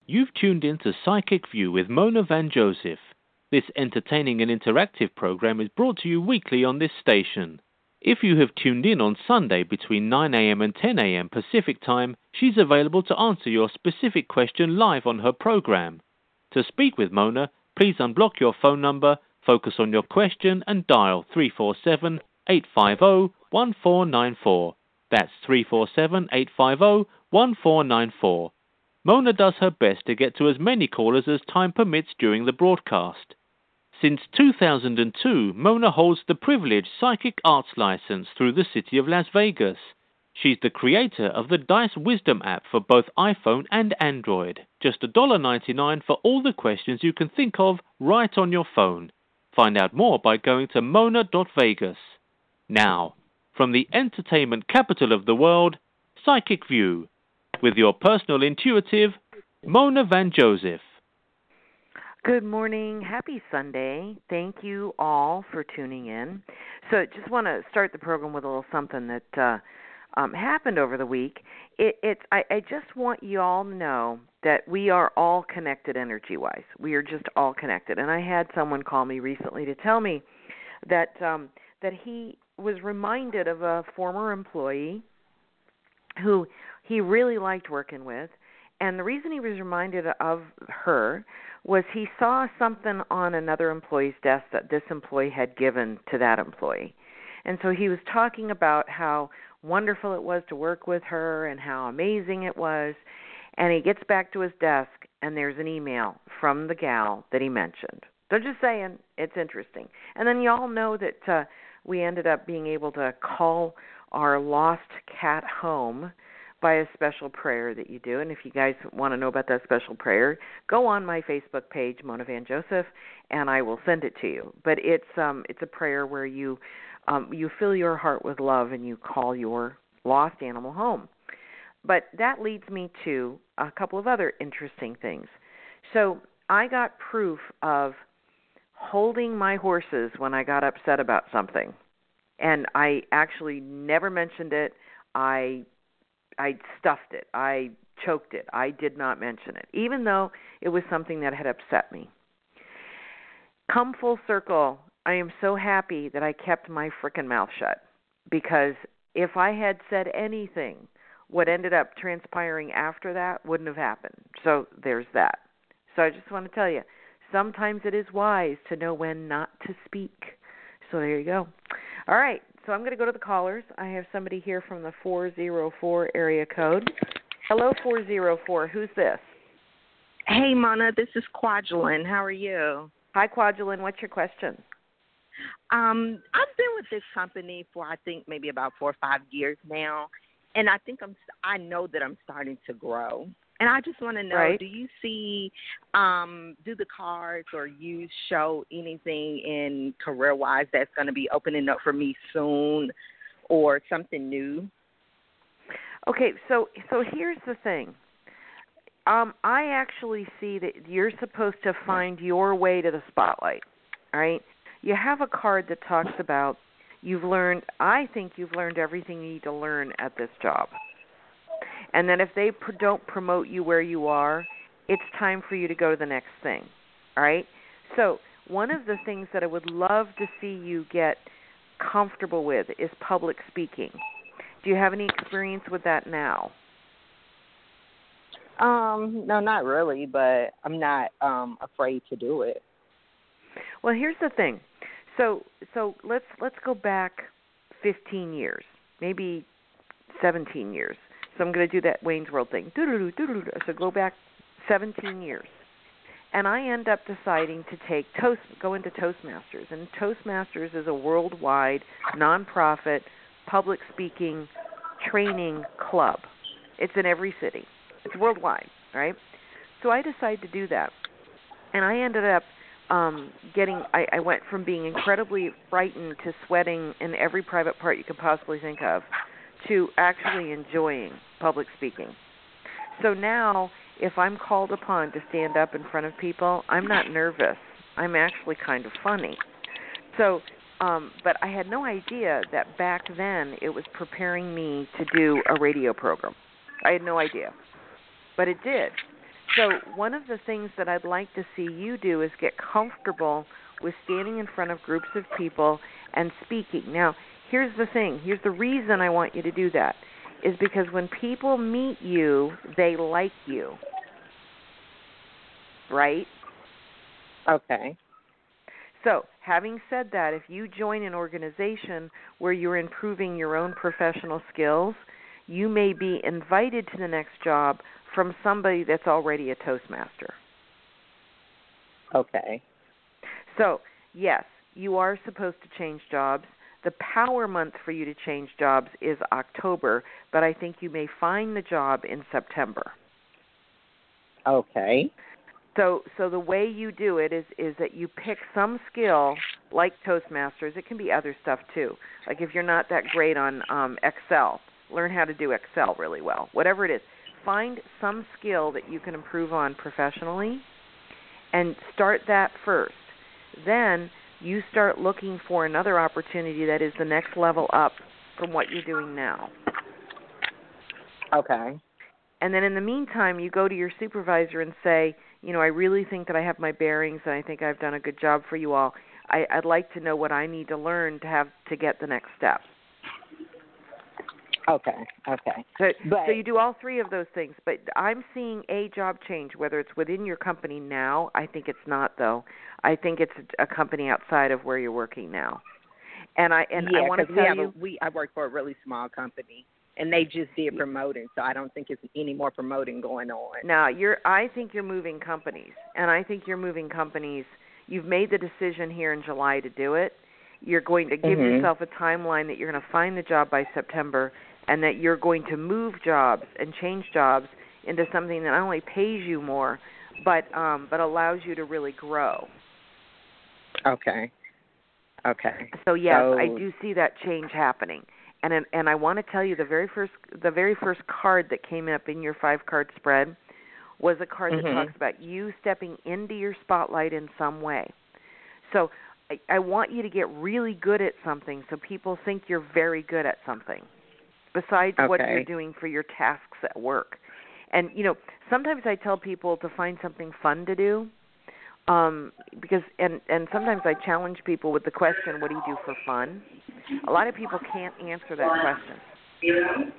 You've tuned in to Psychic View with Mona Van Joseph. This entertaining and interactive program is brought to you weekly on this station. If you have tuned in on Sunday between 9 a.m. and 10 a.m. Pacific Time, she's available to answer your specific question live on her program. To speak with Mona, please unblock your phone number, focus on your question, and dial 347-850-1494. That's 347-850-1494. Mona does her best to get to as many callers as time permits during the broadcast. Since 2002, Mona holds the privileged psychic arts license through the city of Las Vegas. She's the creator of the Dice Wisdom app for both iPhone and Android. Just $1.99 for all the questions you can think of right on your phone. Find out more by going to mona.vegas. Now, from the entertainment capital of the world, Psychic View, with your personal intuitive, Mona Van Joseph. Good morning. Happy Sunday. Thank you all for tuning in. So just want to start the program with a little something that happened over the week. I just want you all to know that we are all connected energy-wise. We are just all connected. And I had someone call me recently to tell me that that he was reminded of a former employee who he really liked working with. And the reason he was reminded of her was he saw something on another employee's desk that this employee had given to that employee. And so he was talking about how wonderful it was to work with her and how amazing it was. And he gets back to his desk, and there's an email from the gal that he mentioned. So just saying, it's interesting. And then you all know that we ended up being able to call our lost cat home by a special prayer that you do. And if you guys want to know about that special prayer, go on my Facebook page, Mona Van Joseph, and I will send it to you. But it's a prayer where you fill your heart with love and you call your lost animal home. But that leads me to a couple of other interesting things. So I got proof of holding my horses when I got upset about something. And I actually never mentioned it. I stuffed it. I choked it. I did not mention it, even though it was something that had upset me. Come full circle, I am so happy that I kept my frickin' mouth shut, because if I had said anything, what ended up transpiring after that wouldn't have happened. So there's that. So I just want to tell you, sometimes it is wise to know when not to speak. So there you go. All right. So I'm going to go to the callers. I have somebody here from the 404 area code. Hello, 404. Who's this? Hey, Mona. This is Quadralyn. How are you? Hi, Quadralyn. What's your question? I've been with this company for, I think, maybe about 4 or 5 years now, and I know that I'm starting to grow. And I just want to know, right. Do you see, do the cards or you show anything in career-wise that's going to be opening up for me soon or something new? Okay, so here's the thing. I actually see that you're supposed to find your way to the spotlight, all right? You have a card that talks about I think you've learned everything you need to learn at this job. And then if they don't promote you where you are, it's time for you to go to the next thing, all right? So one of the things that I would love to see you get comfortable with is public speaking. Do you have any experience with that now? No, not really, but I'm not afraid to do it. Well, here's the thing. So let's go back 15 years, maybe 17 years. So I'm going to do that Wayne's World thing. So go back 17 years. And I end up deciding to go into Toastmasters. And Toastmasters is a worldwide, nonprofit, public speaking training club. It's in every city. It's worldwide, right? So I decided to do that. And I ended up I went from being incredibly frightened to sweating in every private part you could possibly think of to actually enjoying public speaking. So now, if I'm called upon to stand up in front of people, I'm not nervous. I'm actually kind of funny. So, but I had no idea that back then it was preparing me to do a radio program. I had no idea, but it did. So one of the things that I'd like to see you do is get comfortable with standing in front of groups of people and speaking. Now, here's the thing. Here's the reason I want you to do that is because when people meet you, they like you. Right? Okay. So, having said that, if you join an organization where you're improving your own professional skills, you may be invited to the next job from somebody that's already a Toastmaster. Okay. So, yes, you are supposed to change jobs. The power month for you to change jobs is October, but I think you may find the job in September. Okay. So the way you do it is that you pick some skill like Toastmasters. It can be other stuff too. Like if you're not that great on Excel, learn how to do Excel really well. Whatever it is, find some skill that you can improve on professionally and start that first. Then you start looking for another opportunity that is the next level up from what you're doing now. Okay. And then in the meantime, you go to your supervisor and say, you know, I really think that I have my bearings and I think I've done a good job for you all. I'd like to know what I need to learn to get the next step. Okay. So you do all three of those things. But I'm seeing a job change, whether it's within your company now. I think it's not, though. I think it's a company outside of where you're working now. And I want to tell you, I work for a really small company. And they just did promoting, so I don't think it's any more promoting going on. Now, I think you're moving companies, and I think you're moving companies. You've made the decision here in July to do it. You're going to give yourself a timeline that you're going to find the job by September, and that you're going to move jobs and change jobs into something that not only pays you more, but allows you to really grow. Okay. So yes, I do see that change happening. And I want to tell you the very first card that came up in your 5-card spread was a card that talks about you stepping into your spotlight in some way. So I want you to get really good at something so people think you're very good at something besides what you're doing for your tasks at work. And, you know, sometimes I tell people to find something fun to do because sometimes I challenge people with the question, what do you do for fun? A lot of people can't answer that question.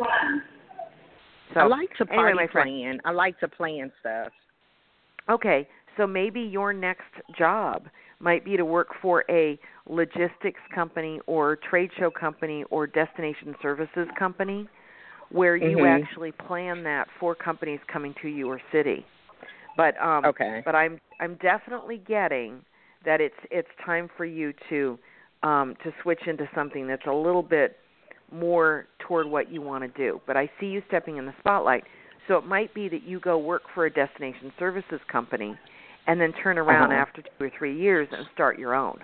So, I like to anyway, plan. I like to plan stuff. Okay, so maybe your next job might be to work for a logistics company or trade show company or destination services company where you actually plan that for companies coming to your city. But but I'm definitely getting that it's time for you to switch into something that's a little bit more toward what you want to do. But I see you stepping in the spotlight. So it might be that you go work for a destination services company and then turn around after 2 or 3 years and start your own.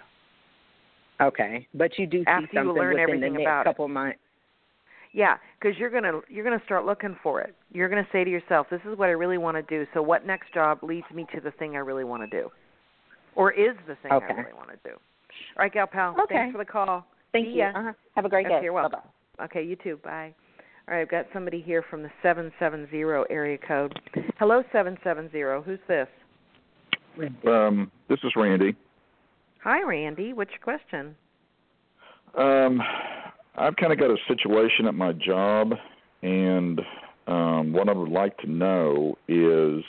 Okay. But you do after see something you learn within everything the about next couple months. Yeah, because you're gonna start looking for it. You're gonna say to yourself, "This is what I really want to do. So, what next job leads me to the thing I really want to do, or is the thing I really want to do?" All right, Gal Pal. Okay. Thanks for the call. Thank See you. ya. Have a great day. You're welcome. Bye-bye. Okay, you too. Bye. All right, I've got somebody here from the 770 area code. Hello, 770. Who's this? This is Randy. Hi, Randy. What's your question? I've kind of got a situation at my job, and what I would like to know is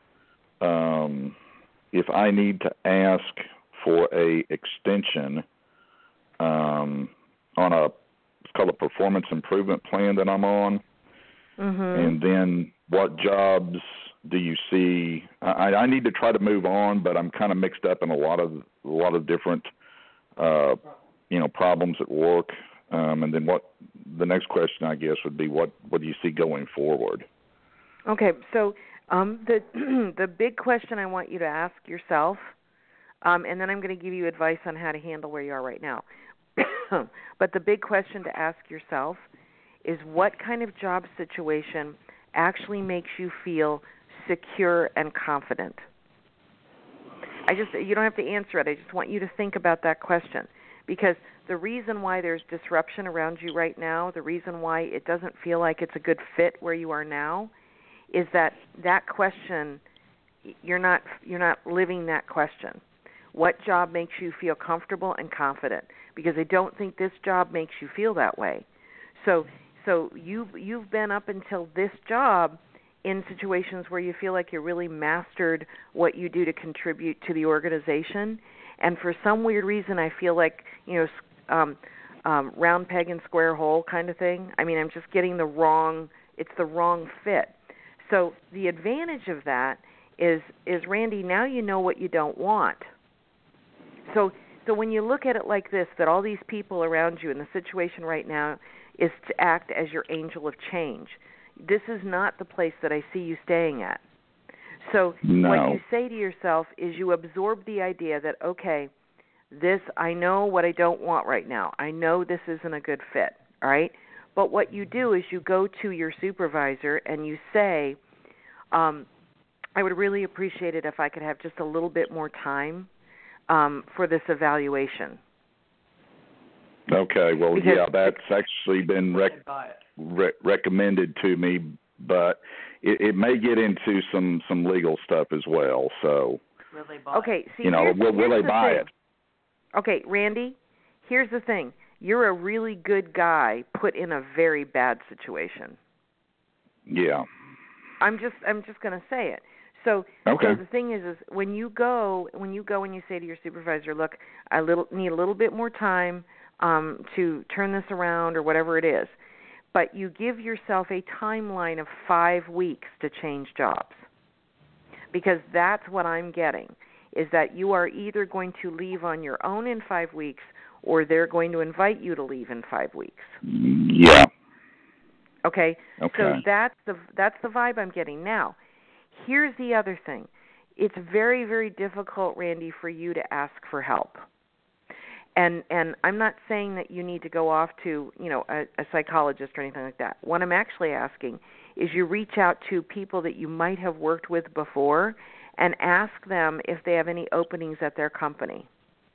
if I need to ask for a extension on it's called a performance improvement plan that I'm on, and then what jobs do you see? I need to try to move on, but I'm kind of mixed up in a lot of different problems at work. And then what the next question, I guess, would be what do you see going forward? Okay, so the big question I want you to ask yourself, and then I'm going to give you advice on how to handle where you are right now. But the big question to ask yourself is what kind of job situation actually makes you feel secure and confident? You don't have to answer it. I just want you to think about that question. Because the reason why there's disruption around you right now, the reason why it doesn't feel like it's a good fit where you are now, is that question you're not living that question. What job makes you feel comfortable and confident? Because I don't think this job makes you feel that way. So you've been up until this job in situations where you feel like you really mastered what you do to contribute to the organization, and for some weird reason I feel like, round peg and square hole kind of thing. I mean, I'm just getting it's the wrong fit. So the advantage of that is Randy, now you know what you don't want. So when you look at it like this, that all these people around you in the situation right now is to act as your angel of change. This is not the place that I see you staying at. So what you say to yourself is you absorb the idea that, okay, I know what I don't want right now. I know this isn't a good fit, all right? But what you do is you go to your supervisor and you say, I would really appreciate it if I could have just a little bit more time for this evaluation. Okay, well, that's actually been recommended to me, but it may get into some legal stuff as well. So, will they buy it? See, will they buy it? Okay, Randy, here's the thing. You're a really good guy put in a very bad situation. Yeah. I'm just going to say it. So the thing is when you go and you say to your supervisor, look, I need a little bit more time to turn this around or whatever it is, but you give yourself a timeline of 5 weeks to change jobs, because that's what I'm getting, is that you are either going to leave on your own in 5 weeks or they're going to invite you to leave in 5 weeks. Yeah. Okay. So that's the vibe I'm getting now. Here's the other thing. It's very, very difficult, Randy, for you to ask for help. And I'm not saying that you need to go off to, a psychologist or anything like that. What I'm actually asking is you reach out to people that you might have worked with before and ask them if they have any openings at their company.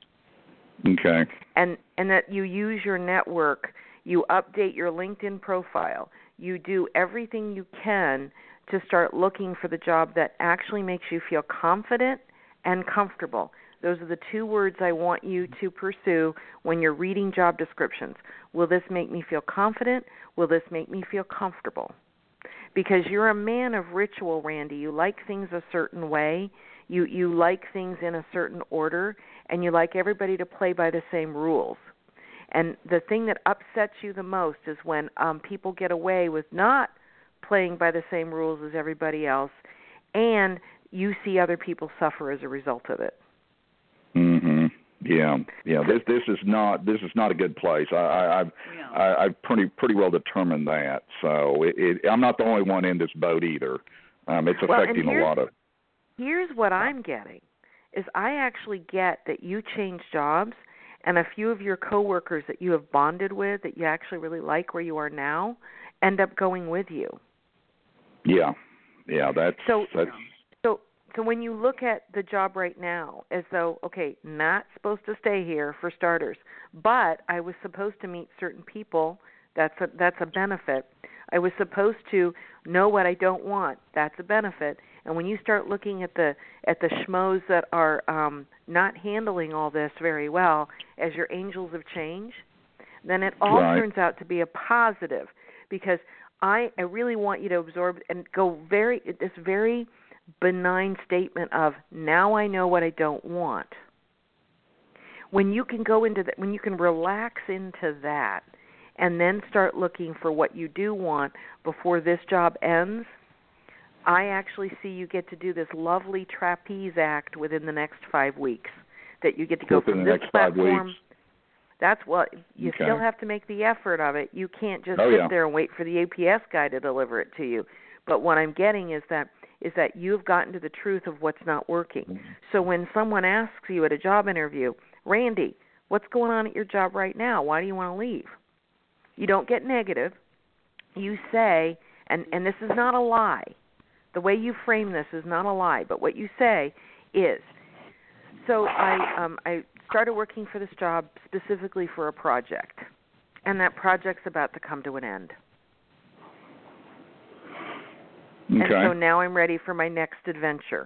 Okay. And that you use your network, you update your LinkedIn profile, you do everything you can to start looking for the job that actually makes you feel confident and comfortable. Those are the 2 words I want you to pursue when you're reading job descriptions. Will this make me feel confident? Will this make me feel comfortable? Because you're a man of ritual, Randy. You like things a certain way. You like things in a certain order, and you like everybody to play by the same rules. And the thing that upsets you the most is when people get away with not playing by the same rules as everybody else, and you see other people suffer as a result of it. Mhm. Yeah. This is not a good place. I've pretty well determined that. So I'm not the only one in this boat either. It's affecting a lot of. Here's what I'm getting: is I actually get that you change jobs, and a few of your coworkers that you have bonded with, that you actually really like where you are now, end up going with you. Yeah. That's. So when you look at the job right now, as though, okay, not supposed to stay here for starters, but I was supposed to meet certain people. That's a benefit. I was supposed to know what I don't want. That's a benefit. And when you start looking at the schmoes that are not handling all this very well as your angels of change, then it all turns out to be a positive, because I really want you to absorb and go this very benign statement of, now I know what I don't want. When you can go into that, when you can relax into that and then start looking for what you do want before this job ends, I actually see you get to do this lovely trapeze act within the next 5 weeks, that you get to go from this platform. That's what you still have to make the effort of it. You can't just sit there and wait for the UPS guy to deliver it to you. But what I'm getting is that you've gotten to the truth of what's not working. So when someone asks you at a job interview, Randy, what's going on at your job right now? Why do you want to leave? You don't get negative. You say, and this is not a lie. The way you frame this is not a lie, but what you say is, so I started working for this job specifically for a project, and that project's about to come to an end. Okay. And so now I'm ready for my next adventure.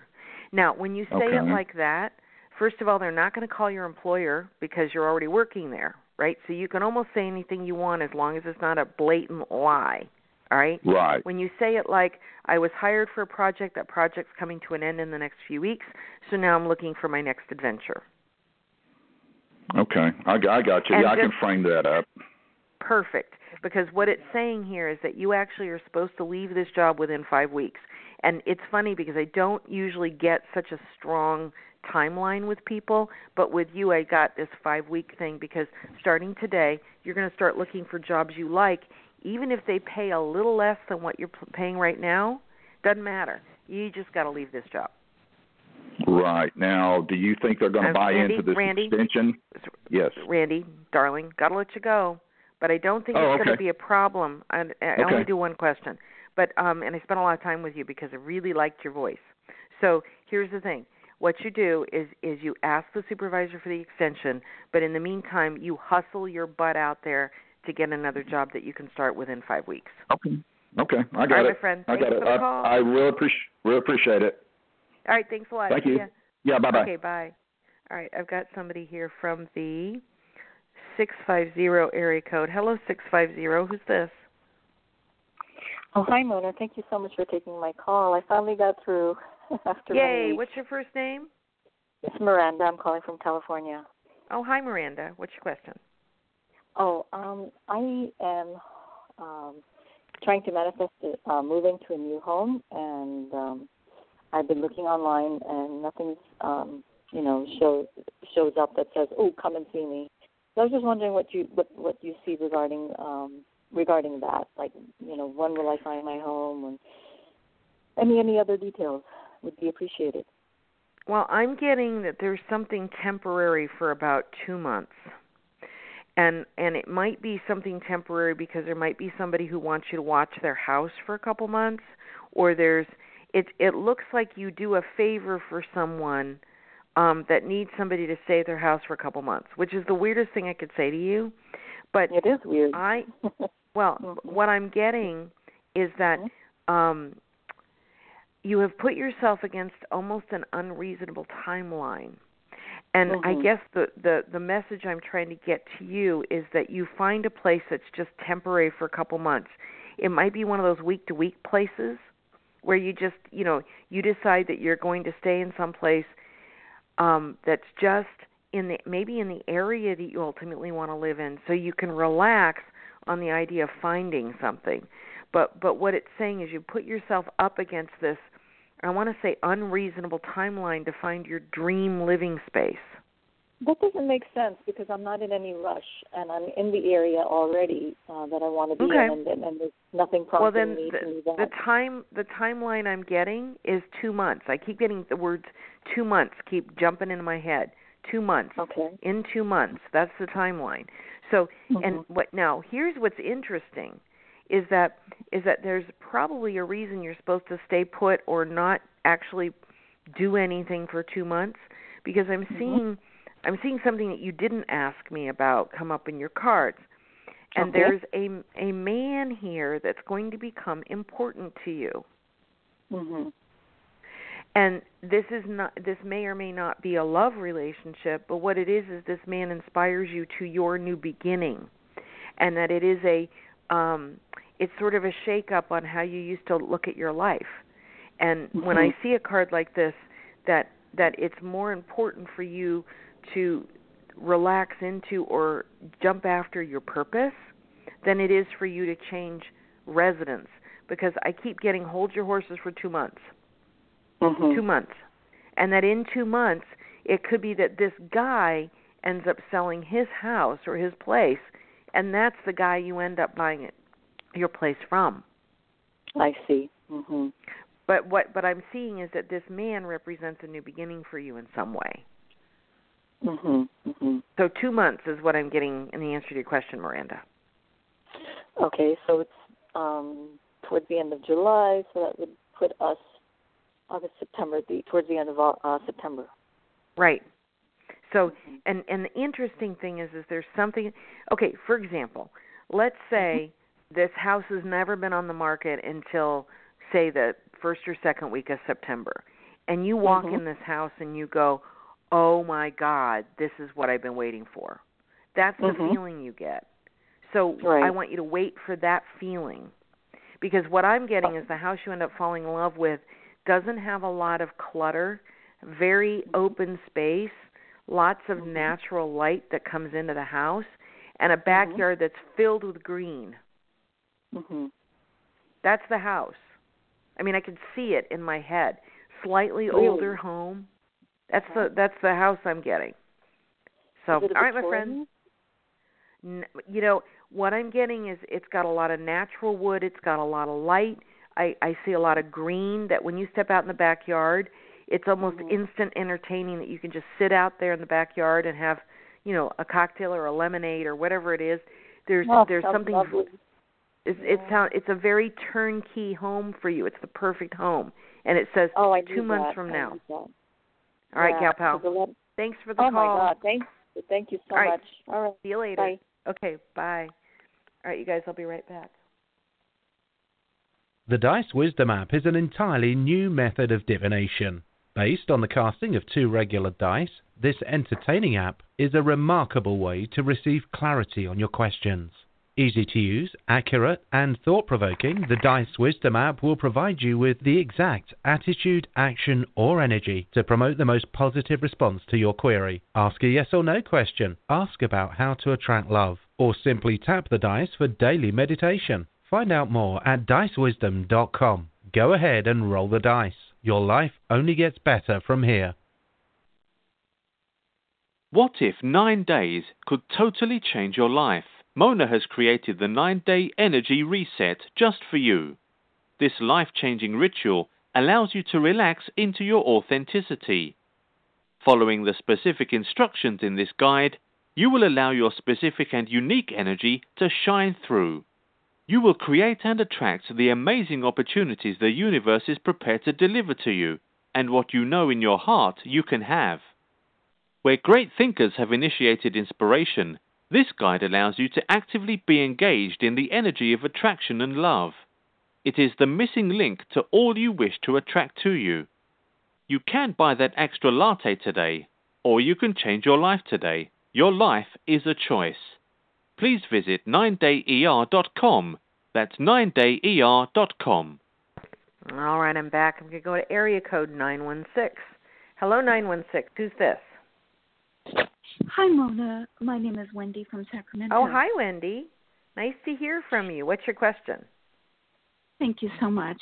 Now, when you say it like that, first of all, they're not going to call your employer because you're already working there, right? So you can almost say anything you want as long as it's not a blatant lie, all right? Right. When you say it like, I was hired for a project, that project's coming to an end in the next few weeks, so now I'm looking for my next adventure. Okay, I got you. And yeah, I can frame that up. Perfect, because what it's saying here is that you actually are supposed to leave this job within 5 weeks. And it's funny because I don't usually get such a strong timeline with people, but with you I got this 5-week thing because starting today, you're going to start looking for jobs you like, even if they pay a little less than what you're paying right now. Doesn't matter. You just got to leave this job. Right. Now, do you think they're going to buy into this extension? Yes. Randy, darling, got to let you go. But I don't think it's going to be a problem. I only do one question. But and I spent a lot of time with you because I really liked your voice. So here's the thing. What you do is you ask the supervisor for the extension, but in the meantime, you hustle your butt out there to get another job that you can start within 5 weeks. Okay. I got it. All right, my friend. I got it. For the call. I really appreciate it. All right, thanks a lot. Thank you. Yeah, bye-bye. Okay, bye. All right, I've got somebody here from the 650 area code. Hello, 650. Who's this? Oh, hi, Mona. Thank you so much for taking my call. I finally got through after Yay. What's your first name? It's Miranda. I'm calling from California. Oh, hi, Miranda. What's your question? Oh, I am trying to manifest moving to a new home, and I've been looking online, and nothing's, shows up that says, "Oh, come and see me." So I was just wondering what you see regarding that. Like, when will I find my home, and any other details would be appreciated. Well, I'm getting that there's something temporary for about 2 months. And it might be something temporary because there might be somebody who wants you to watch their house for a couple months, or it looks like you do a favor for someone that needs somebody to stay at their house for a couple months, which is the weirdest thing I could say to you. But it is weird. What I'm getting is that you have put yourself against almost an unreasonable timeline. And I guess the message I'm trying to get to you is that you find a place that's just temporary for a couple months. It might be one of those week-to-week places where you just, you decide that you're going to stay in some place that's just maybe in the area that you ultimately want to live in, so you can relax on the idea of finding something. But what it's saying is you put yourself up against this, I want to say, unreasonable timeline to find your dream living space. That doesn't make sense because I'm not in any rush, and I'm in the area already that I want to be in, and there's nothing prompting me to move on. The timeline I'm getting is 2 months. I keep getting the words 2 months keep jumping into my head. 2 months. Okay. In 2 months. That's the timeline. So, and now here's what's interesting. Is that there's probably a reason you're supposed to stay put or not actually do anything for 2 months, because I'm seeing something that you didn't ask me about come up in your cards. And there's a man here that's going to become important to you. Mm-hmm. And this may or may not be a love relationship, but what it is this man inspires you to your new beginning, and that it is it's sort of a shake-up on how you used to look at your life. And when I see a card like this, that it's more important for you to relax into or jump after your purpose than it is for you to change residence. Because I keep getting hold your horses for 2 months. 2 months. And that in 2 months, it could be that this guy ends up selling his house or his place, and that's the guy you end up buying your place from. I see. Mm-hmm. But what I'm seeing is that this man represents a new beginning for you in some way. Mm-hmm. Mm-hmm. So 2 months is what I'm getting in the answer to your question, Miranda. Okay, so it's towards the end of July, so that would put us August, September, towards the end of September. Right. So, and the interesting thing is there's something. Okay, for example, let's say this house has never been on the market until, say, the first or second week of September. and you walk in this house and you go, oh my God, this is what I've been waiting for. That's the feeling you get. So I want you to wait for that feeling, because what I'm getting is the house you end up falling in love with doesn't have a lot of clutter, very open space, lots of natural light that comes into the house, and a backyard that's filled with green. That's the house. I mean, I can see it in my head. Slightly older home. That's the house I'm getting. So, all right, my friend. You know, what I'm getting is it's got a lot of natural wood. It's got a lot of light. I see a lot of green that when you step out in the backyard, it's almost instant entertaining that you can just sit out there in the backyard and have, you know, a cocktail or a lemonade or whatever it is. There's something. It's a very turnkey home for you. It's the perfect home, and it says 2 months from now. All right, Gal Pal. Thanks for the call. Oh my God, thank you so much. All right, see you later. Bye. Okay, bye. All right, you guys, I'll be right back. The Dice Wisdom app is an entirely new method of divination. Based on the casting of 2 regular dice, this entertaining app is a remarkable way to receive clarity on your questions. Easy to use, accurate, and thought-provoking, the Dice Wisdom app will provide you with the exact attitude, action, or energy to promote the most positive response to your query. Ask a yes or no question, ask about how to attract love, or simply tap the dice for daily meditation. Find out more at dicewisdom.com. Go ahead and roll the dice. Your life only gets better from here. What if 9 days could totally change your life? Mona has created the 9-day energy reset just for you. This life-changing ritual allows you to relax into your authenticity. Following the specific instructions in this guide, you will allow your specific and unique energy to shine through. You will create and attract the amazing opportunities the universe is prepared to deliver to you, and what you know in your heart you can have. Where great thinkers have initiated inspiration, this guide allows you to actively be engaged in the energy of attraction and love. It is the missing link to all you wish to attract to you. You can buy that extra latte today, or you can change your life today. Your life is a choice. Please visit 9dayer.com. That's 9dayer.com. All right, I'm back. I'm going to go to area code 916. Hello, 916. Who's this? Hi, Mona. My name is Wendy from Sacramento. Oh, hi, Wendy. Nice to hear from you. What's your question? Thank you so much.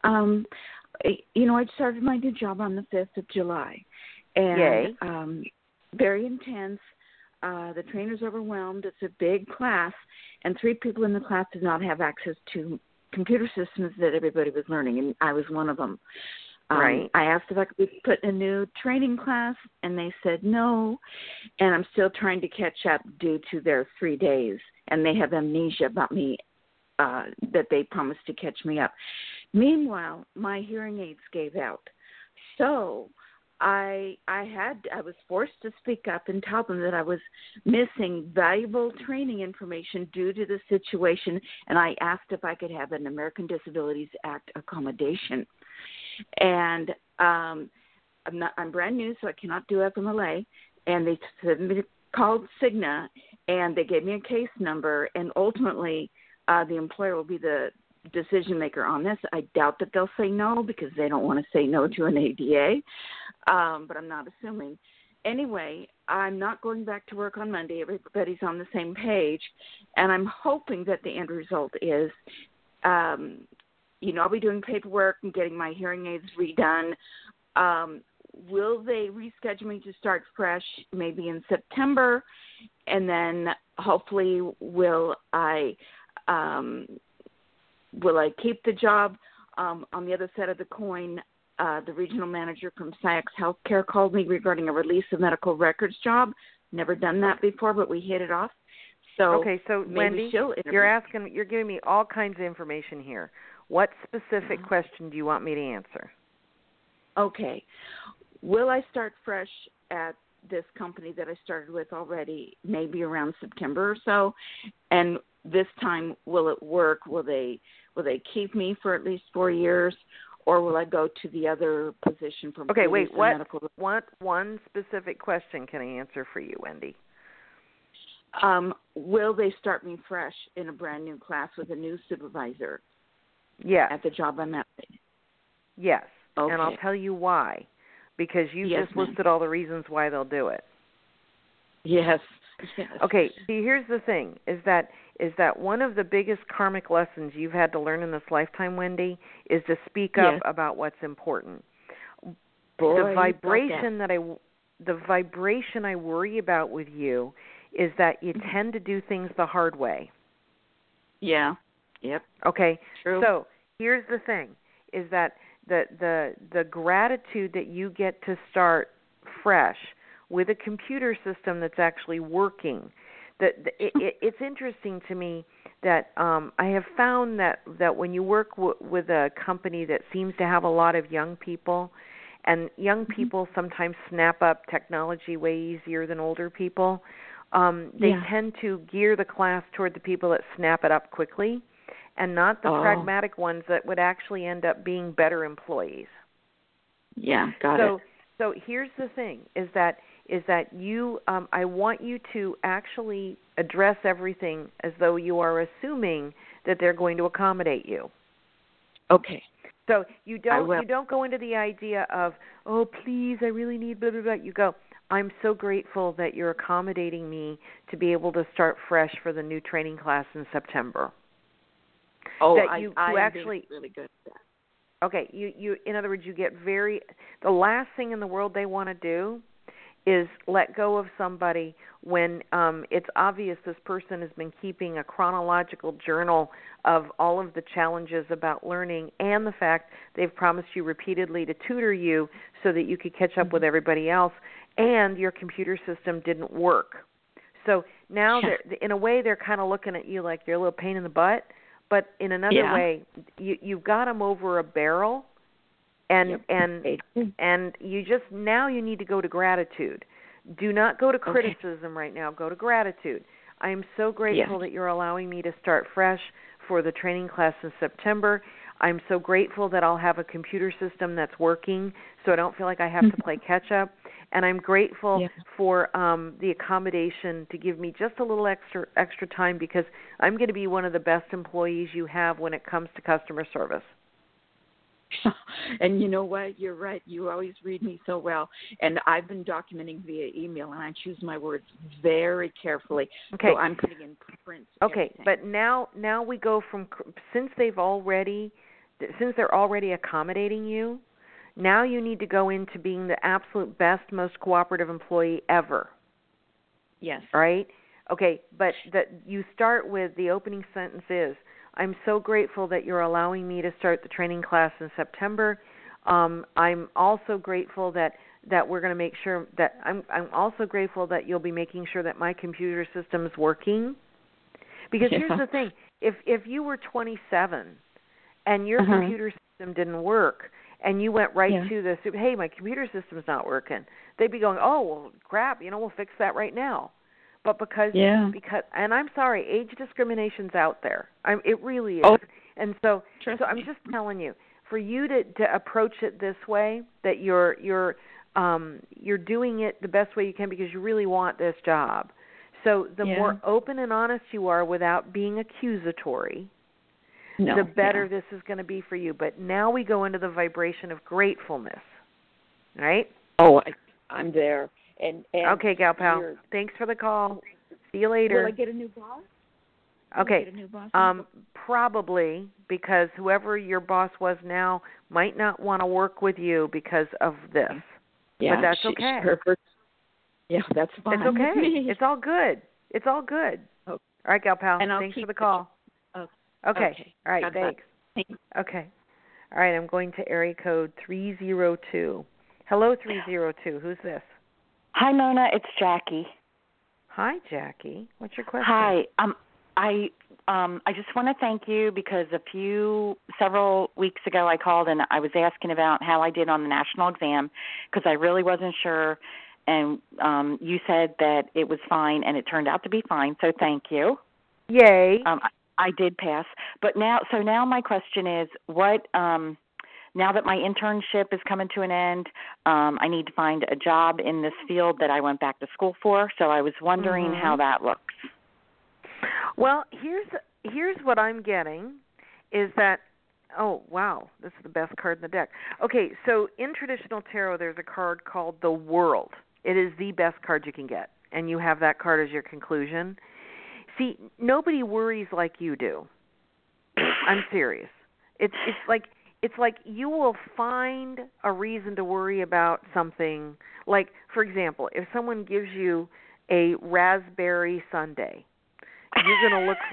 I started my new job on the 5th of July. And very intense. The trainer's overwhelmed. It's a big class, and 3 people in the class did not have access to computer systems that everybody was learning, and I was one of them. Right. I asked if I could be put in a new training class, and they said no, and I'm still trying to catch up due to their 3 days, and they have amnesia about me, that they promised to catch me up. Meanwhile, my hearing aids gave out. So I was forced to speak up and tell them that I was missing valuable training information due to the situation, and I asked if I could have an American Disabilities Act accommodation. And I'm brand new, so I cannot do FMLA. And they called Cigna, and they gave me a case number, and ultimately the employer will be the decision maker on this. I doubt that they'll say no because they don't want to say no to an ADA, but I'm not assuming. Anyway, I'm not going back to work on Monday. Everybody's on the same page, and I'm hoping that the end result is, I'll be doing paperwork and getting my hearing aids redone. Will they reschedule me to start fresh maybe in September? And then hopefully will I keep the job? On the other side of the coin, the regional manager from SciEx Healthcare called me regarding a release of medical records job. Never done that before, but we hit it off. So Wendy, you're giving me all kinds of information here. What specific question do you want me to answer? Okay. Will I start fresh at this company that I started with already, maybe around September or so? And this time, will it work? Will they keep me for at least 4 years? or will I go to the other position from Okay, wait, what? medical? One specific question can I answer for you, Wendy? Will they start me fresh in a brand new class with a new supervisor? Yes. At the job I'm at? Yes. Okay. And I'll tell you why. Because you just listed all the reasons why they'll do it. Yes. Okay, see, here's the thing, is that one of the biggest karmic lessons you've had to learn in this lifetime, Wendy, is to speak up about what's important. Boy, the vibration I worry about with you is that you tend to do things the hard way. Yeah. Yep. Okay. True. So here's the thing, is that the gratitude that you get to start fresh with a computer system that's actually working. It's interesting to me that I have found that when you work with a company that seems to have a lot of young people, and young people sometimes snap up technology way easier than older people, they tend to gear the class toward the people that snap it up quickly, and not the pragmatic ones that would actually end up being better employees. Yeah, got it. So here's the thing, is that you, I want you to actually address everything as though you are assuming that they're going to accommodate you. Okay. So you don't go into the idea of, oh, please, I really need blah, blah, blah. You go, I'm so grateful that you're accommodating me to be able to start fresh for the new training class in September. Oh, that you I actually really good at that. Okay, you in other words, you get the last thing in the world they want to do is let go of somebody when it's obvious this person has been keeping a chronological journal of all of the challenges about learning and the fact they've promised you repeatedly to tutor you so that you could catch up with everybody else, and your computer system didn't work. So now, in a way, they're kind of looking at you like you're a little pain in the butt, but in another way, you've got them over a barrel. And you just, now you need to go to gratitude. Do not go to criticism right now. Go to gratitude. I am so grateful that you're allowing me to start fresh for the training class in September. I'm so grateful that I'll have a computer system that's working so I don't feel like I have to play catch up. And I'm grateful for the accommodation to give me just a little extra time, because I'm going to be one of the best employees you have when it comes to customer service. And you know what? You're right. You always read me so well. And I've been documenting via email, and I choose my words very carefully. Okay. So I'm putting in print. Okay, but now we go from, since they're already accommodating you, now you need to go into being the absolute best, most cooperative employee ever. Yes. Right? Okay, but you start with, the opening sentence is, I'm so grateful that you're allowing me to start the training class in September. I'm also grateful that we're going to make sure that I'm also grateful that you'll be making sure that my computer system is working. Because here's the thing, if you were 27 and your computer system didn't work and you went right to the, hey, my computer system's not working, they'd be going, oh, well, crap, we'll fix that right now. But because, and I'm sorry, age discrimination's out there. It really is. And so I'm just telling you, for you to approach it this way, that you're doing it the best way you can because you really want this job. So the more open and honest you are without being accusatory, the better this is going to be for you. But now we go into the vibration of gratefulness, right? Oh, I'm there. And okay, Gal Pal. Thanks for the call. See you later. Will I get a new boss? Okay. Probably, because whoever your boss was now might not want to work with you because of this. Yeah, but that's okay. Yeah, that's fine. It's okay. It's all good. It's all good. Oh. All right, Gal Pal. And thanks for the call. Okay. All right, thanks. Okay. All right, I'm going to area code 302. Hello, 302. Who's this? Hi, Mona. It's Jackie. Hi, Jackie. What's your question? Hi. I just want to thank you because several weeks ago I called and I was asking about how I did on the national exam because I really wasn't sure, and you said that it was fine, and it turned out to be fine. So thank you. Yay. I did pass, but now my question is, what now that my internship is coming to an end, I need to find a job in this field that I went back to school for. So I was wondering how that looks. Well, here's what I'm getting is that, oh, wow, this is the best card in the deck. Okay, so in traditional tarot, there's a card called the World. It is the best card you can get, and you have that card as your conclusion. See, nobody worries like you do. I'm serious. It's like you will find a reason to worry about something. Like, for example, if someone gives you a raspberry sundae, you're going to look for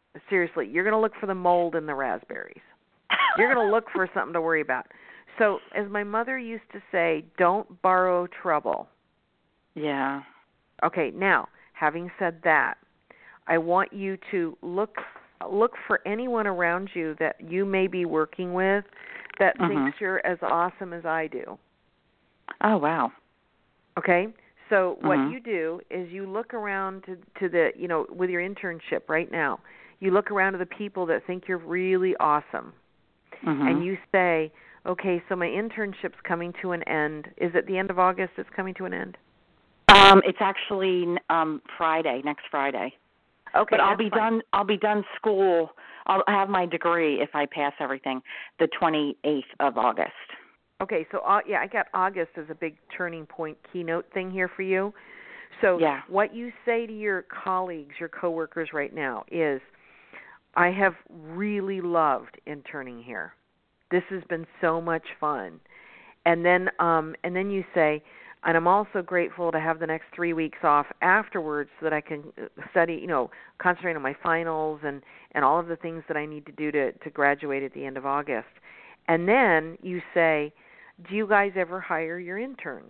the mold in the raspberries. You're going to look for something to worry about. So, as my mother used to say, don't borrow trouble. Yeah. Okay, now, having said that, I want you to look for anyone around you that you may be working with that thinks you're as awesome as I do. Oh, wow. Okay? So what you do is you look around to the, with your internship right now, you look around to the people that think you're really awesome. And you say, okay, so my internship's coming to an end. Is it the end of August it's coming to an end? It's actually Friday, next Friday. Okay, but I'll be done school. I'll have my degree if I pass everything the 28th of August. Okay, so I got August as a big turning point keynote thing here for you. So what you say to your colleagues, your coworkers right now is, I have really loved interning here. This has been so much fun. And then you say, and I'm also grateful to have the next 3 weeks off afterwards so that I can study, concentrate on my finals and all of the things that I need to do to graduate at the end of August. And then you say, do you guys ever hire your interns?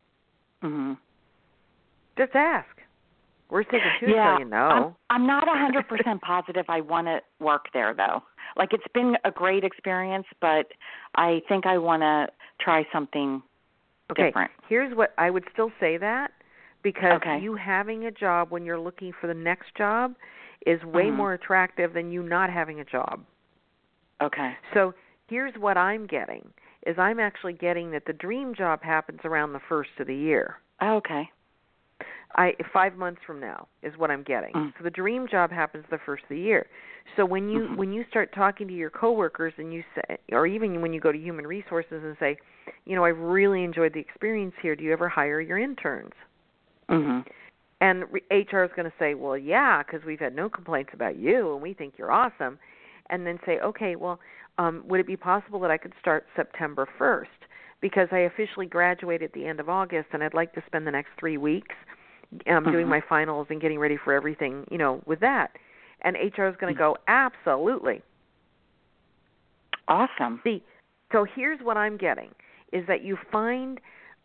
Just ask. We're taking two to tell you no. I'm not 100% positive I want to work there, though. Like, it's been a great experience, but I think I want to try something different. Here's what I would still say that, because you having a job when you're looking for the next job is way more attractive than you not having a job. Okay. So here's what I'm getting, is I'm actually getting that the dream job happens around the first of the year. Okay. 5 months from now is what I'm getting. So the dream job happens the first of the year. So when you start talking to your coworkers and you say, or even when you go to human resources and say, I've really enjoyed the experience here. Do you ever hire your interns? And HR is going to say, well, yeah, because we've had no complaints about you and we think you're awesome. And then say, okay, well, would it be possible that I could start September 1st? Because I officially graduate at the end of August and I'd like to spend the next 3 weeks doing my finals and getting ready for everything, with that. And HR is going to go, absolutely. Awesome. See, so here's what I'm getting, is that you find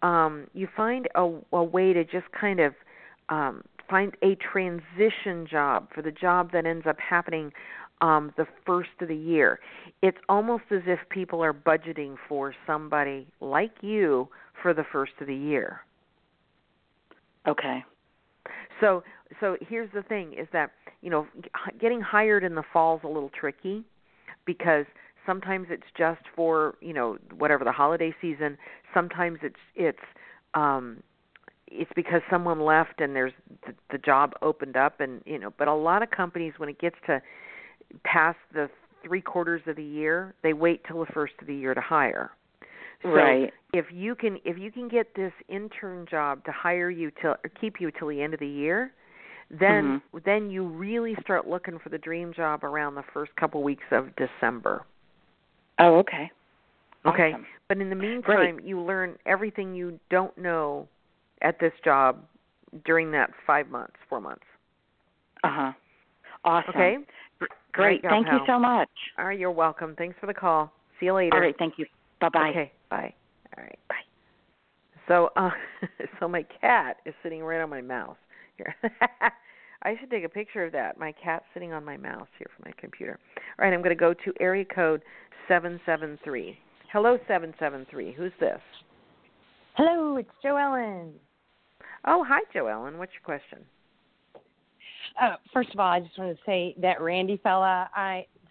a way to just kind of find a transition job for the job that ends up happening the first of the year. It's almost as if people are budgeting for somebody like you for the first of the year. Okay. So here's the thing, is that, getting hired in the fall is a little tricky, because sometimes it's just for, whatever the holiday season. Sometimes it's because someone left and there's the job opened up, and but a lot of companies, when it gets to past the 3/4 of the year, they wait till the first of the year to hire. So if you can get this intern job to hire you or keep you till the end of the year, then you really start looking for the dream job around the first couple weeks of December. Oh, okay. Okay. Awesome. But in the meantime, you learn everything you don't know at this job during that 4 months. Awesome. Okay. Great. Thank you so much. All right, you're welcome. Thanks for the call. See you later. All right, thank you. Bye-bye. Okay, bye. All right, bye. So, so my cat is sitting right on my mouse here. I should take a picture of that. My cat's sitting on my mouse here from my computer. All right, I'm going to go to area code 773. Hello, 773. Who's this? Hello, it's Joellen. Oh, hi, Joellen. What's your question? First of all, I just want to say that Randy fella,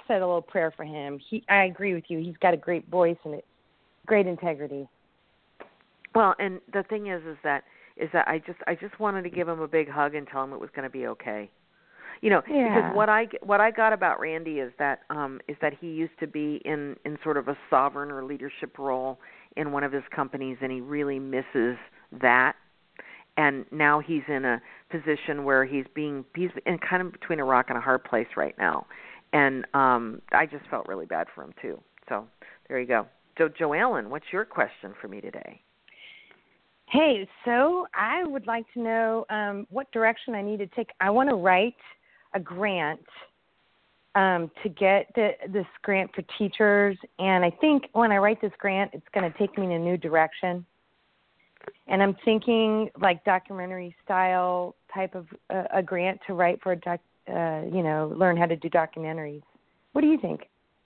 said a little prayer for him. I agree with you. He's got a great voice and great integrity. Well, and the thing is that I just wanted to give him a big hug and tell him it was going to be okay. Because what I got about Randy is that he used to be in sort of a sovereign or leadership role in one of his companies, and he really misses that. And now he's in a position where he's in kind of between a rock and a hard place right now. And I just felt really bad for him too. So there you go. So Joellen, what's your question for me today? Hey, so I would like to know what direction I need to take. I want to write a grant to get this grant for teachers, and I think when I write this grant, it's going to take me in a new direction. And I'm thinking like documentary style type of a grant to write for learn how to do documentaries. What do you think?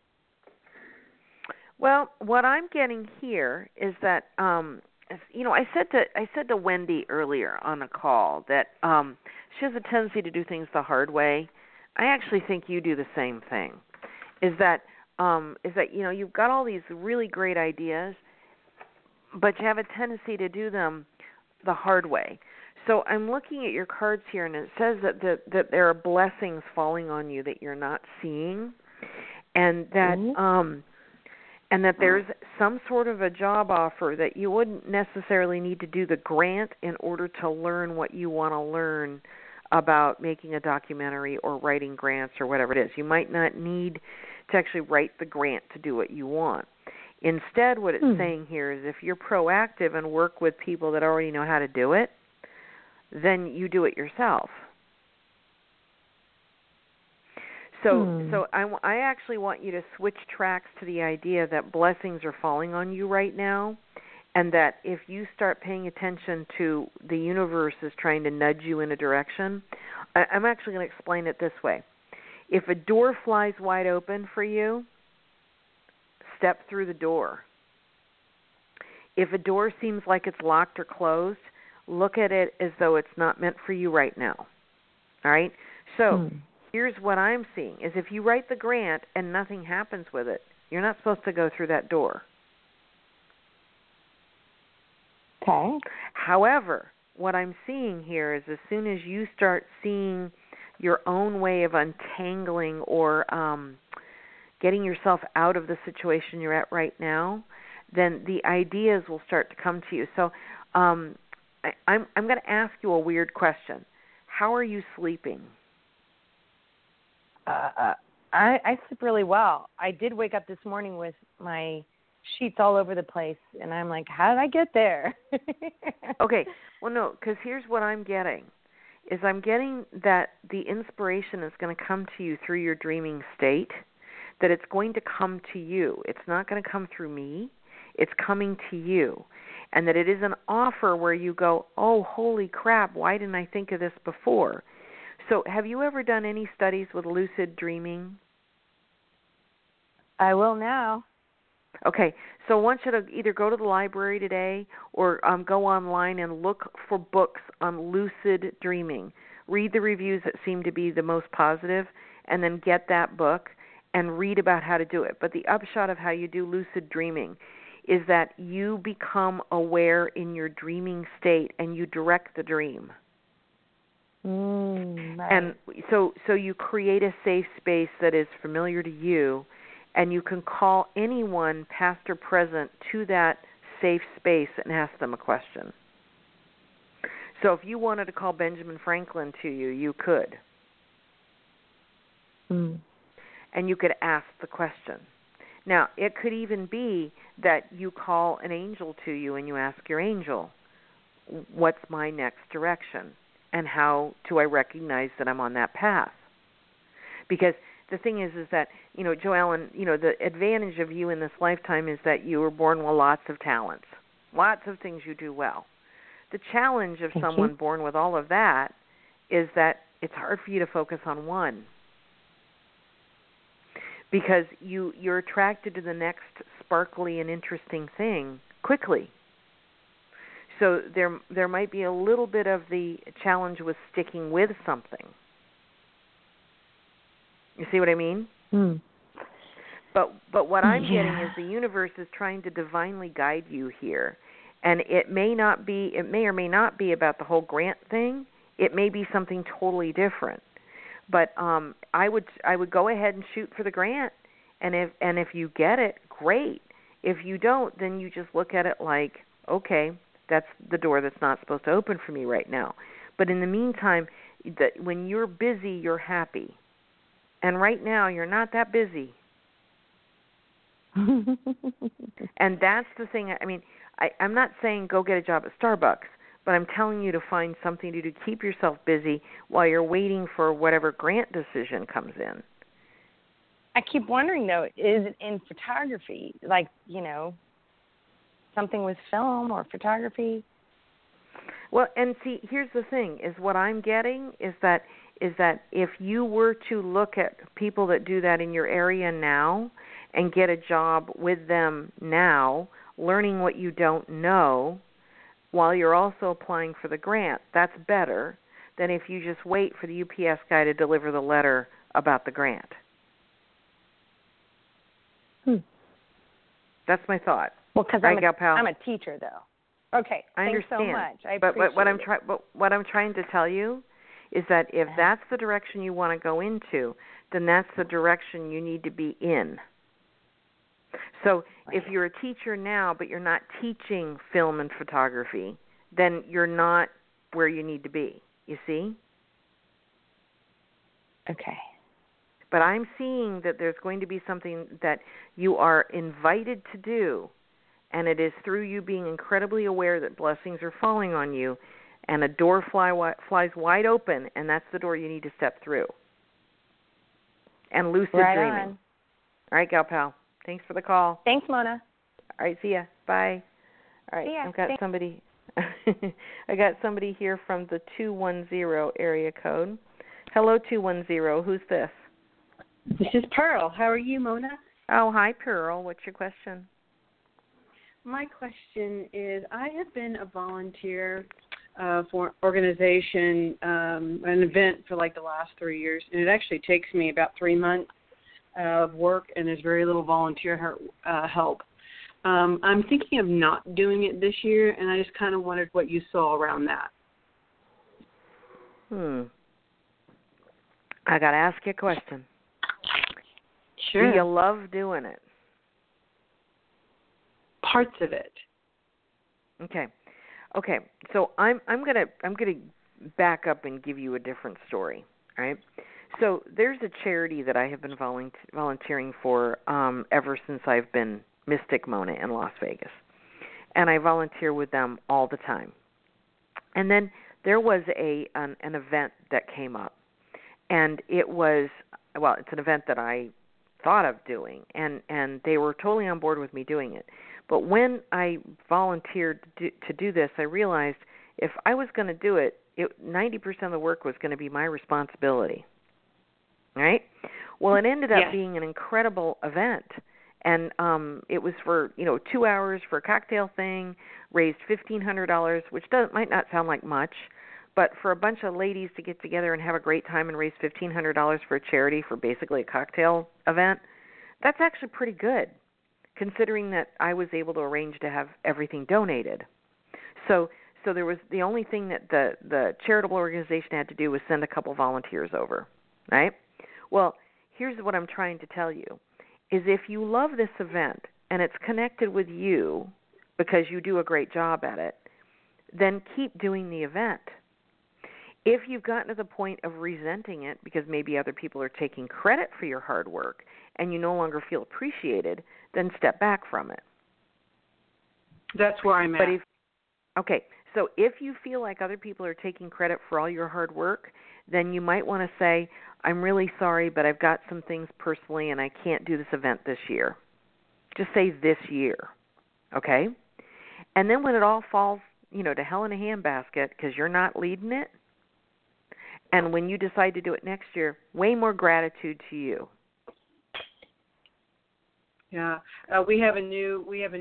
Well, what I'm getting here is that I said to Wendy earlier on a call that she has a tendency to do things the hard way. I actually think you do the same thing. Is that you've got all these really great ideas, but you have a tendency to do them the hard way. So I'm looking at your cards here, and it says that there are blessings falling on you that you're not seeing, and that and that there's some sort of a job offer that you wouldn't necessarily need to do the grant in order to learn what you want to learn about making a documentary or writing grants or whatever it is. You might not need to actually write the grant to do what you want. Instead, what it's saying here is if you're proactive and work with people that already know how to do it, then you do it yourself. So I actually want you to switch tracks to the idea that blessings are falling on you right now, and that if you start paying attention to the universe is trying to nudge you in a direction. I'm actually going to explain it this way. If a door flies wide open for you, step through the door. If a door seems like it's locked or closed, look at it as though it's not meant for you right now. All right? So here's what I'm seeing, is if you write the grant and nothing happens with it, you're not supposed to go through that door. Okay. However, what I'm seeing here is as soon as you start seeing your own way of untangling or getting yourself out of the situation you're at right now, then the ideas will start to come to you. So I'm going to ask you a weird question. How are you sleeping? I sleep really well. I did wake up this morning with my sheets all over the place, and I'm like, how did I get there? Okay. Well, no, because here's what I'm getting, is I'm getting that the inspiration is going to come to you through your dreaming state, that it's going to come to you. It's not going to come through me. It's coming to you. And that it is an offer where you go, oh, holy crap, why didn't I think of this before? So have you ever done any studies with lucid dreaming? I will now. Okay, so I want you to either go to the library today or go online and look for books on lucid dreaming. Read the reviews that seem to be the most positive, and then get that book and read about how to do it. But the upshot of how you do lucid dreaming is that you become aware in your dreaming state and you direct the dream. Right. And so you create a safe space that is familiar to you, and you can call anyone, past or present, to that safe space and ask them a question. So if you wanted to call Benjamin Franklin to you, you could. And you could ask the question. Now, it could even be that you call an angel to you and you ask your angel, what's my next direction? And how do I recognize that I'm on that path? Because the thing is that, Joellen, the advantage of you in this lifetime is that you were born with lots of talents, lots of things you do well. The challenge of someone born with all of that is that it's hard for you to focus on one, because you're attracted to the next sparkly and interesting thing quickly. So there might be a little bit of the challenge with sticking with something. You see what I mean? But what I'm getting is the universe is trying to divinely guide you here. And it may or may not be about the whole grant thing. It may be something totally different. But I would go ahead and shoot for the grant, and if you get it, great. If you don't, then you just look at it like, okay, that's the door that's not supposed to open for me right now. But in the meantime, when you're busy, you're happy. And right now, you're not that busy. And that's the thing. I mean, I'm not saying go get a job at Starbucks, but I'm telling you to find something to do to keep yourself busy while you're waiting for whatever grant decision comes in. I keep wondering, though, is it in photography? Like, something with film or photography? Well, and see, here's the thing, is what I'm getting is that if you were to look at people that do that in your area now and get a job with them now, learning what you don't know, while you're also applying for the grant, that's better than if you just wait for the UPS guy to deliver the letter about the grant. That's my thought. Well, because I'm a teacher, though. Okay, I understand. Thanks so much. But what I'm trying to tell you is that if that's the direction you want to go into, then that's the direction you need to be in. So if you're a teacher now, but you're not teaching film and photography, then you're not where you need to be. You see? Okay. But I'm seeing that there's going to be something that you are invited to do, and it is through you being incredibly aware that blessings are falling on you, and a door flies wide open, and that's the door you need to step through. And lucid dreaming. On. All right, Gal Pal. Thanks for the call. Thanks, Mona. All right, see ya. Bye. All right, see ya. I've got somebody. I got somebody here from the 210 area code. Hello, 210. Who's this? This is Pearl. How are you, Mona? Oh, hi, Pearl. What's your question? My question is, I have been a volunteer for an organization, an event for like the last 3 years, and it actually takes me about 3 months of work, and there's very little volunteer help. I'm thinking of not doing it this year, and I just kind of wondered what you saw around that. I got to ask you a question. Sure. Do you love doing it? Parts of it. Okay. So I'm gonna back up and give you a different story. All right. So there's a charity that I have been volunteering for ever since I've been Mystic Mona in Las Vegas, and I volunteer with them all the time. And then there was an event that came up, and it's an event that I thought of doing, and they were totally on board with me doing it. But when I volunteered to do this, I realized if I was going to do it, 90% of the work was going to be my responsibility. Right? Well, it ended up being an incredible event, and it was for 2 hours for a cocktail thing, raised $1,500, which might not sound like much, but for a bunch of ladies to get together and have a great time and raise $1,500 for a charity for basically a cocktail event, that's actually pretty good, considering that I was able to arrange to have everything donated. So there was the only thing that the charitable organization had to do was send a couple volunteers over, right? Well, here's what I'm trying to tell you, is if you love this event and it's connected with you because you do a great job at it, then keep doing the event. If you've gotten to the point of resenting it because maybe other people are taking credit for your hard work and you no longer feel appreciated, then step back from it. That's where I'm at. So if you feel like other people are taking credit for all your hard work, then you might want to say, I'm really sorry, but I've got some things personally and I can't do this event this year. Just say this year, okay? And then when it all falls, to hell in a handbasket because you're not leading it, and when you decide to do it next year, way more gratitude to you. Yeah, we have a new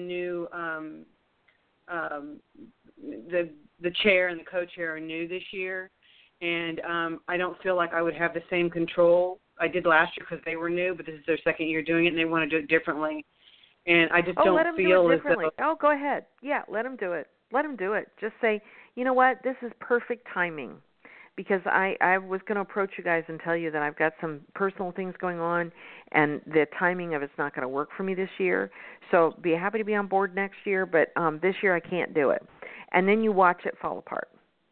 the chair and the co-chair are new this year, and I don't feel like I would have the same control I did last year because they were new, but this is their second year doing it, and they want to do it differently. And I just don't let them feel do it as differently. though. Go ahead. Yeah, let them do it. Let them do it. Just say, you know what, this is perfect timing. Because I was going to approach you guys and tell you that I've got some personal things going on, and the timing of it's not going to work for me this year. So be happy to be on board next year, but this year I can't do it. And then you watch it fall apart.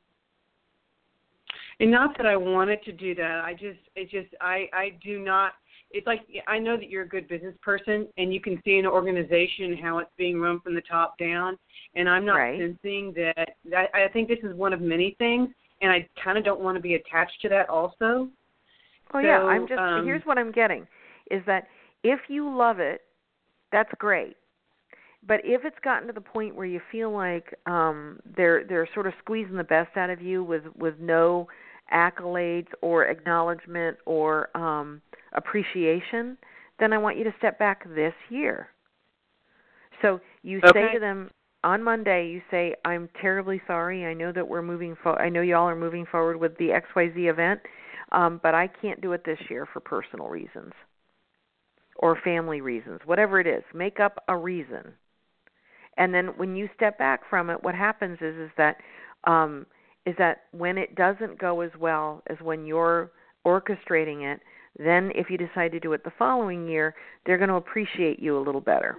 And not that I wanted to do that. I do not. It's like, I know that you're a good business person, and you can see an organization how it's being run from the top down. And I'm not sensing that. I think this is one of many things, and I kind of don't want to be attached to that also. Oh, yeah. I'm just. Here's what I'm getting, is that if you love it, that's great. But if it's gotten to the point where you feel like they're sort of squeezing the best out of you with no accolades or acknowledgement or appreciation, then I want you to step back this year. So you say to them on Monday, you say, I'm terribly sorry. I know that we're moving I know y'all are moving forward with the XYZ event, but I can't do it this year for personal reasons or family reasons, whatever it is. Make up a reason. And then when you step back from it, what happens is that when it doesn't go as well as when you're orchestrating it, then if you decide to do it the following year, they're going to appreciate you a little better.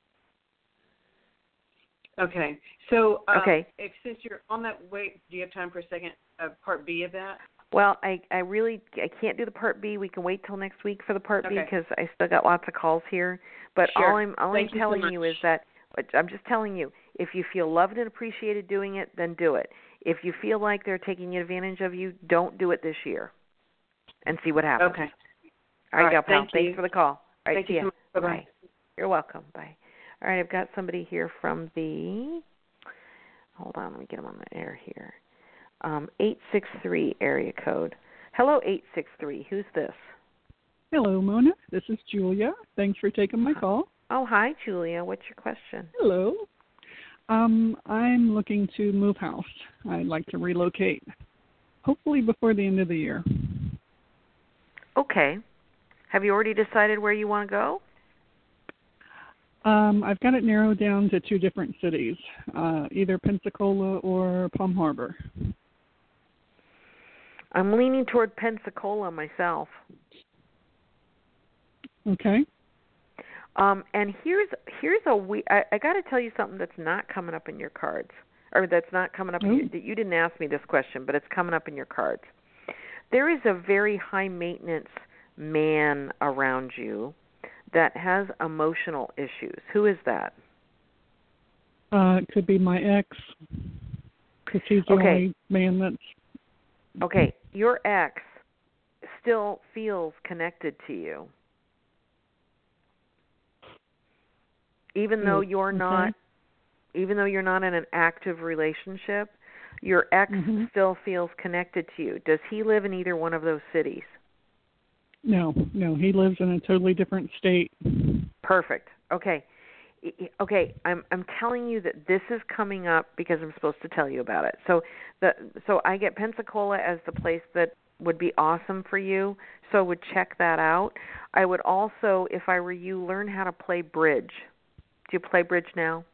Okay. So since you're on that, do you have time for a second, part B of that? Well, I can't do the part B. We can wait till next week for the part B because I still got lots of calls here. But all I'm telling you is that I'm just telling you, if you feel loved and appreciated doing it, then do it. If you feel like they're taking advantage of you, don't do it this year and see what happens. Okay. All right, gal pal. Thanks for the call. All right, see you. Bye. You're welcome. Bye. All right, I've got somebody here from hold on, let me get them on the air here. 863 area code. Hello, 863. Who's this? Hello, Mona. This is Julia. Thanks for taking my call. Oh, hi, Julia. What's your question? Hello. I'm looking to move house. I'd like to relocate, hopefully before the end of the year. Okay. Have you already decided where you want to go? I've got it narrowed down to 2 different cities, either Pensacola or Palm Harbor. I'm leaning toward Pensacola myself. Okay. And here's I got to tell you something that's not coming up in your cards, or that's not coming up. You didn't ask me this question, but it's coming up in your cards. There is a very high maintenance man around you that has emotional issues. Who is that? It could be my ex, because he's the only man that's... Okay, your ex still feels connected to you. Even though you're not in an active relationship, your ex still feels connected to you. Does he live in either one of those cities? No, he lives in a totally different state. Perfect. Okay, I'm telling you that this is coming up because I'm supposed to tell you about it. So I get Pensacola as the place that would be awesome for you. So I would check that out. I would also, if I were you, learn how to play bridge. Do you play bridge now?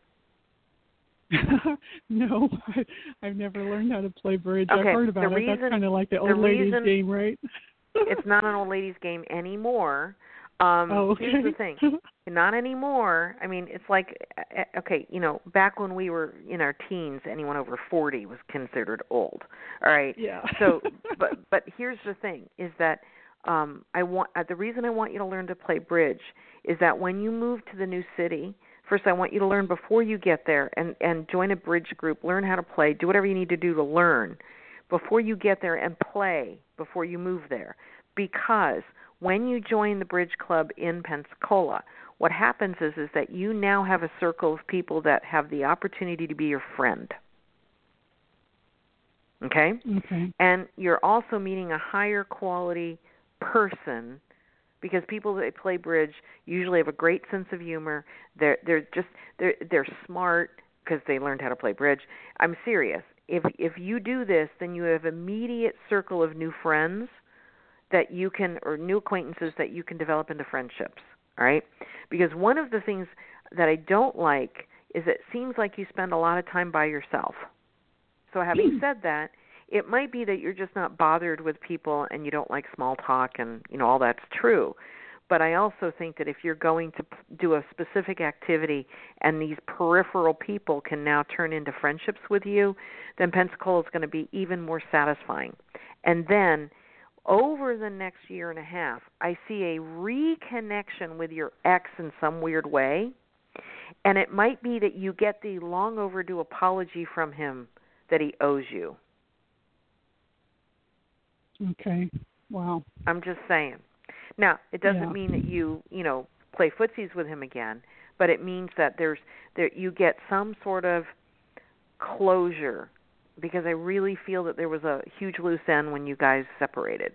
No, I've never learned how to play bridge. Okay, I've heard about it. That's kind of like the old ladies game, right? It's not an old ladies game anymore. Here's the thing. Not anymore. I mean, it's like, back when we were in our teens, anyone over 40 was considered old. All right? Yeah. So, but here's the thing, is that the reason I want you to learn to play bridge is that when you move to the new city, first I want you to learn before you get there and join a bridge group, learn how to play, do whatever you need to do to learn before you get there and play before you move there. Because when you join the bridge club in Pensacola, what happens is that you now have a circle of people that have the opportunity to be your friend. Okay? And you're also meeting a higher quality person, because people that play bridge usually have a great sense of humor. They're smart because they learned how to play bridge. I'm serious. If you do this, then you have immediate circle of new friends that you can, or new acquaintances that you can develop into friendships, all right? Because one of the things that I don't like is it seems like you spend a lot of time by yourself. So having said that, it might be that you're just not bothered with people and you don't like small talk, and, you know, all that's true. But I also think that if you're going to do a specific activity and these peripheral people can now turn into friendships with you, then Pensacola is going to be even more satisfying. And then over the next year and a half, I see a reconnection with your ex in some weird way. And it might be that you get the long overdue apology from him that he owes you. Okay. Wow. I'm just saying. Now, it doesn't mean that you play footsies with him again, but it means that you get some sort of closure, because I really feel that there was a huge loose end when you guys separated.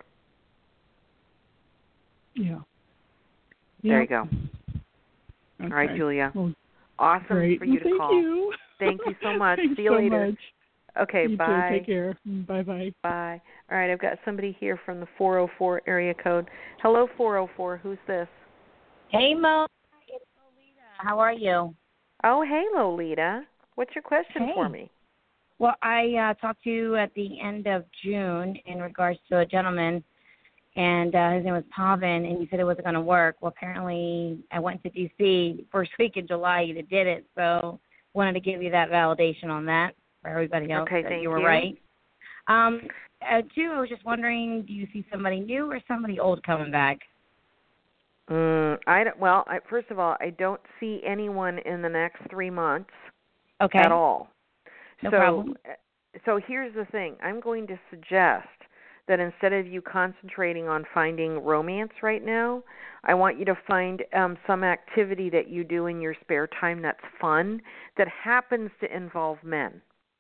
Yeah. There you go. Okay. All right, Julia. Well, awesome great. for you to call. Thank you. Thank you so much. Thanks See you so later. Much. Okay, you bye. Too. Take care. Bye-bye. Bye. All right, I've got somebody here from the 404 area code. Hello, 404. Who's this? Hey, Mo. It's Lolita. How are you? Oh, hey, Lolita. What's your question for me? Well, I talked to you at the end of June in regards to a gentleman, and his name was Pavin, and you said it wasn't going to work. Well, apparently I went to D.C. first week in July. You did it, so wanted to give you that validation on that for everybody else. Okay, that thank you were you. right. Two, I was just wondering, do you see somebody new or somebody old coming back? First of all, I don't see anyone in the next 3 months at all. No problem. So here's the thing. I'm going to suggest that instead of you concentrating on finding romance right now, I want you to find some activity that you do in your spare time that's fun, that happens to involve men.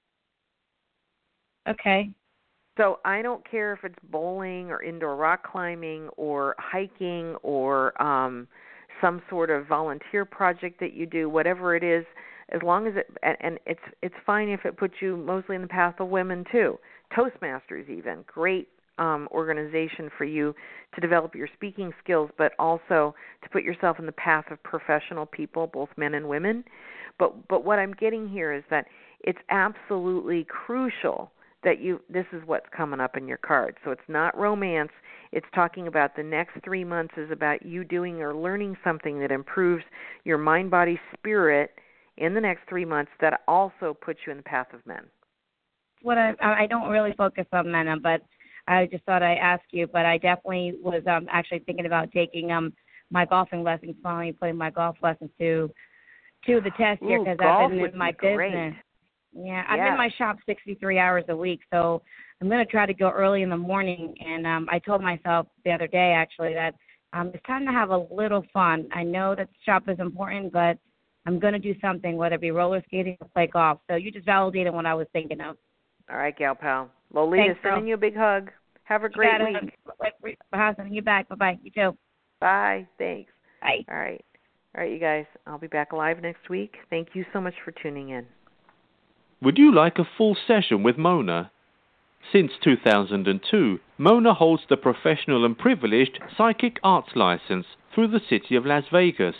Okay. So I don't care if it's bowling or indoor rock climbing or hiking or some sort of volunteer project that you do, whatever it is, as long as it's fine if it puts you mostly in the path of women too. Toastmasters even, great organization for you to develop your speaking skills, but also to put yourself in the path of professional people, both men and women. But what I'm getting here is that it's absolutely crucial that this is what's coming up in your card. So it's not romance. It's talking about the next 3 months is about you doing or learning something that improves your mind, body, spirit in the next 3 months that also puts you in the path of men. What I don't really focus on men, but I just thought I'd ask you. But I definitely was actually thinking about taking my golfing lessons, finally putting my golf lessons to the test here, because I've been in my business. Great. Yeah, I'm in my shop 63 hours a week, so I'm going to try to go early in the morning. And I told myself the other day, actually, that it's time to have a little fun. I know that the shop is important, but I'm going to do something, whether it be roller skating or play golf. So you just validated what I was thinking of. All right, gal pal. Lolita, sending you a big hug. Have a great week. Sending you back. Bye-bye. You too. Bye. Thanks. Bye. All right, you guys. I'll be back live next week. Thank you so much for tuning in. Would you like a full session with Mona? Since 2002, Mona holds the professional and privileged psychic arts license through the city of Las Vegas.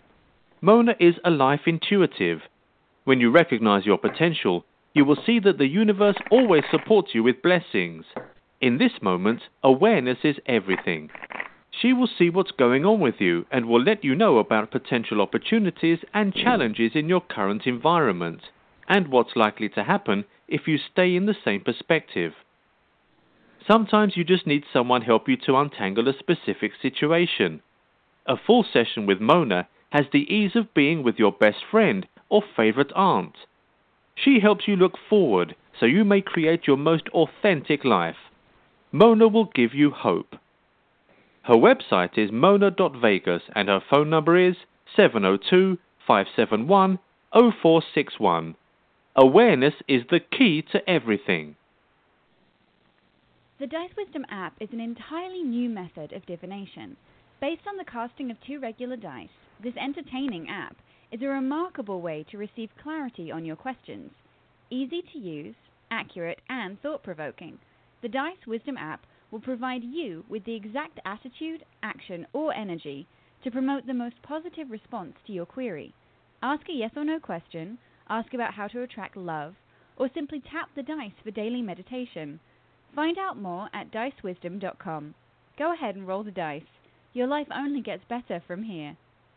Mona is a life intuitive. When you recognize your potential, you will see that the universe always supports you with blessings. In this moment, awareness is everything. She will see what's going on with you and will let you know about potential opportunities and challenges in your current environment, and what's likely to happen if you stay in the same perspective. Sometimes you just need someone help you to untangle a specific situation. A full session with Mona has the ease of being with your best friend or favorite aunt. She helps you look forward so you may create your most authentic life. Mona will give you hope. Her website is mona.vegas and her phone number is 702-571-0461. Awareness is the key to everything. The Dice Wisdom app is an entirely new method of divination. Based on the casting of 2 regular dice, this entertaining app is a remarkable way to receive clarity on your questions. Easy to use, accurate, and thought-provoking. The Dice Wisdom app will provide you with the exact attitude, action, or energy to promote the most positive response to your query. Ask a yes or no question, ask about how to attract love, or simply tap the dice for daily meditation. Find out more at dicewisdom.com. Go ahead and roll the dice. Your life only gets better from here.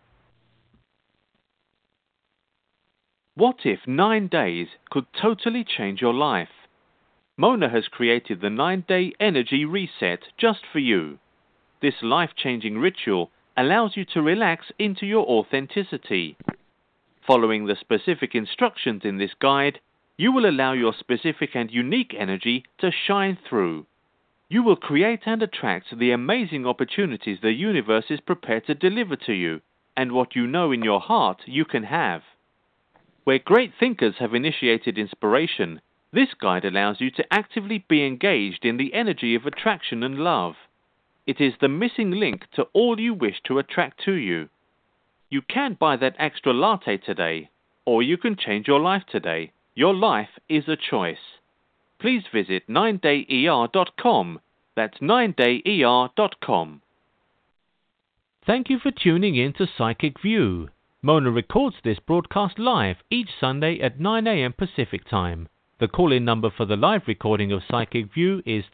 What if 9 days could totally change your life? Mona has created the 9-day energy reset just for you. This life-changing ritual allows you to relax into your authenticity. Following the specific instructions in this guide, you will allow your specific and unique energy to shine through. You will create and attract the amazing opportunities the universe is prepared to deliver to you, and what you know in your heart you can have. Where great thinkers have initiated inspiration, this guide allows you to actively be engaged in the energy of attraction and love. It is the missing link to all you wish to attract to you. You can buy that extra latte today, or you can change your life today. Your life is a choice. Please visit 9dayer.com. That's 9dayer.com. Thank you for tuning in to Psychic View. Mona records this broadcast live each Sunday at 9 a.m. Pacific Time. The call-in number for the live recording of Psychic View is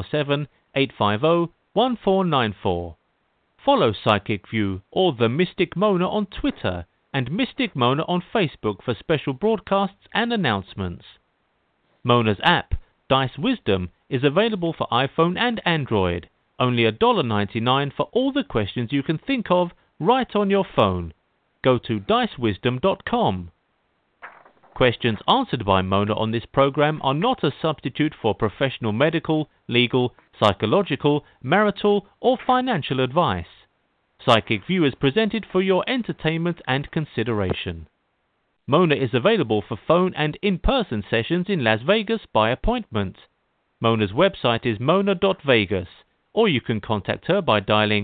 347-850-1494. Follow Psychic View or The Mystic Mona on Twitter and Mystic Mona on Facebook for special broadcasts and announcements. Mona's app, Dice Wisdom, is available for iPhone and Android. Only $1.99 for all the questions you can think of right on your phone. Go to dicewisdom.com. Questions answered by Mona on this program are not a substitute for professional medical, legal, psychological, marital, or financial advice. Psychic View is presented for your entertainment and consideration. Mona is available for phone and in-person sessions in Las Vegas by appointment. Mona's website is mona.vegas, or you can contact her by dialing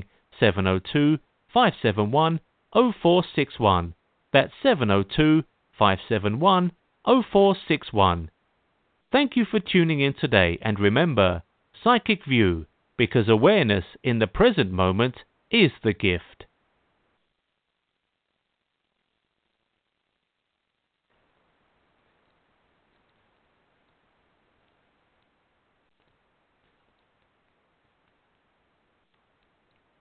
702-571-0461. That's 702-571-0461. Thank you for tuning in today, and remember, Psychic View, because awareness in the present moment is the gift.